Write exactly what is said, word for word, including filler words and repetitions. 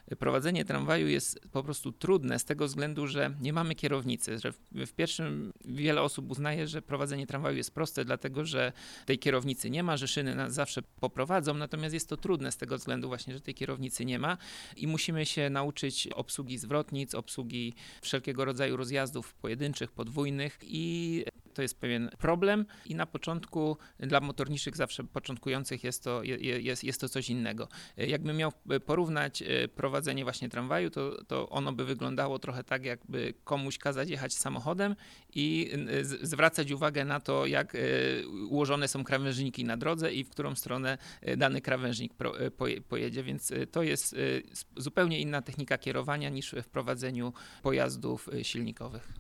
Prowadzenie tramwaju jest po prostu trudne z tego względu, że nie mamy kierownicy, że w, w pierwszym wiele osób uznaje, że prowadzenie tramwaju jest proste, dlatego że tej kierownicy nie ma, że szyny nas zawsze poprowadzą, natomiast jest to trudne z tego względu właśnie, że tej kierownicy nie ma i musimy się nauczyć obsługi zwrotnic, obsługi wszelkiego rodzaju rozjazdów pojedynczych, podwójnych i to jest pewien problem i na początku dla motorniczych zawsze początkujących jest to, jest, jest to coś innego. Jakbym miał porównać prowadzenie właśnie tramwaju, to, to ono by wyglądało trochę tak, jakby komuś kazać jechać samochodem i zwracać uwagę na to, jak ułożone są krawężniki na drodze i w którą stronę dany krawężnik pojedzie, więc to jest zupełnie inna technika kierowania niż w prowadzeniu pojazdów silnikowych.